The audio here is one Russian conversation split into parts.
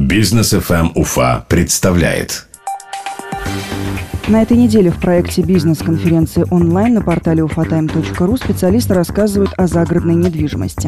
Бизнес FM Уфа представляет. На этой неделе в проекте бизнес-конференции онлайн на портале ufatime.ru специалисты рассказывают о загородной недвижимости.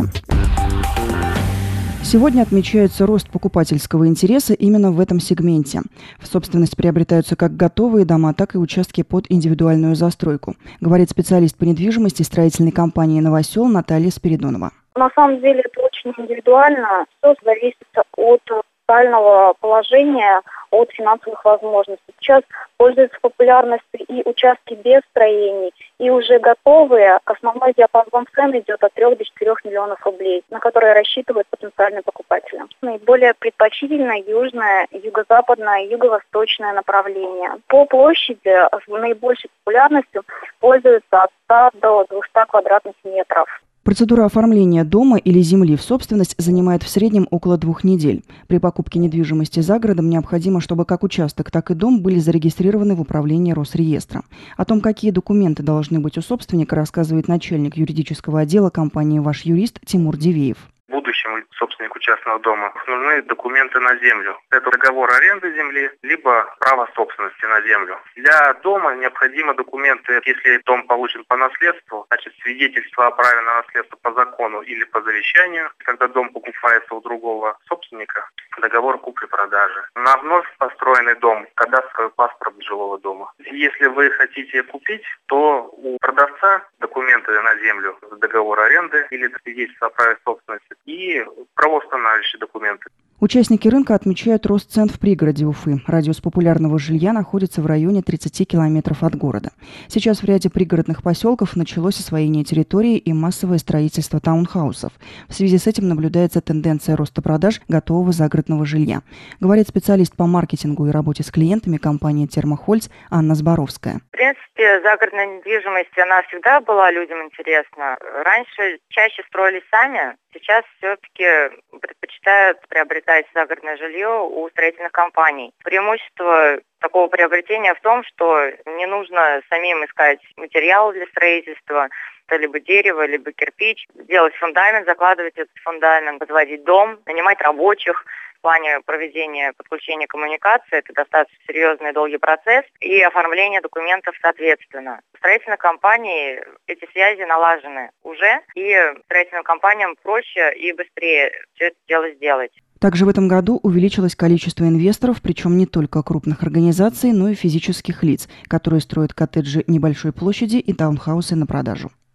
Сегодня отмечается рост покупательского интереса именно в этом сегменте. В собственность приобретаются как готовые дома, так и участки под индивидуальную застройку, говорит специалист по недвижимости строительной компании «Новосел» Наталья Спиридонова. На самом деле это очень индивидуально. Все зависит от социального положения, от финансовых возможностей. Сейчас пользуются популярностью и участки без строений, и уже готовые. Основной диапазон цен идет от 3 до 4 миллионов рублей, на которые рассчитывают потенциальные покупатели. Наиболее предпочтительно южное, юго-западное, юго-восточное направление. По площади наибольшей популярностью пользуются от 100 до 200 квадратных метров. Процедура оформления дома или земли в собственность занимает в среднем около 2 недель. При покупке недвижимости за городом необходимо, чтобы как участок, так и дом были зарегистрированы в управлении Росреестра. О том, какие документы должны быть у собственника, рассказывает начальник юридического отдела компании «Ваш юрист» Тимур Дивеев. Будущему собственнику частного дома нужны документы на землю. Это договор аренды земли, либо право собственности на землю. Для дома необходимы документы, если дом получен по наследству, значит свидетельство о праве на наследство по закону или по завещанию, когда дом покупается у другого собственника, договор купли-продажи. На вновь построенный дом, кадастровый паспорт жилого дома. Если вы хотите купить, то у продавца документы на землю, договор аренды или свидетельство о праве собственности и правоустанавливающие документы. Участники рынка отмечают рост цен в пригороде Уфы. Радиус популярного жилья находится в районе 30 километров от города. Сейчас в ряде пригородных поселков началось освоение территории и массовое строительство таунхаусов. В связи с этим наблюдается тенденция роста продаж готового загородного жилья, говорит специалист по маркетингу и работе с клиентами компании «Термохольц» Анна Зборовская. В принципе, загородная недвижимость, она всегда была людям интересна. Раньше чаще строились сами, сейчас все-таки предпочитают приобретать загородное жилье у строительных компаний. Преимущество такого приобретения в том, что не нужно самим искать материалы для строительства, это либо дерево, либо кирпич, делать фундамент, закладывать этот фундамент, возводить дом, нанимать рабочих. В плане проведения подключения коммуникации это достаточно серьезный и долгий процесс, и оформление документов соответственно. В строительной компании эти связи налажены уже, и строительным компаниям проще и быстрее все это дело сделать. Также в этом году увеличилось количество инвесторов, причем не только крупных организаций, но и физических лиц, которые строят коттеджи небольшой площади и таунхаусы на продажу.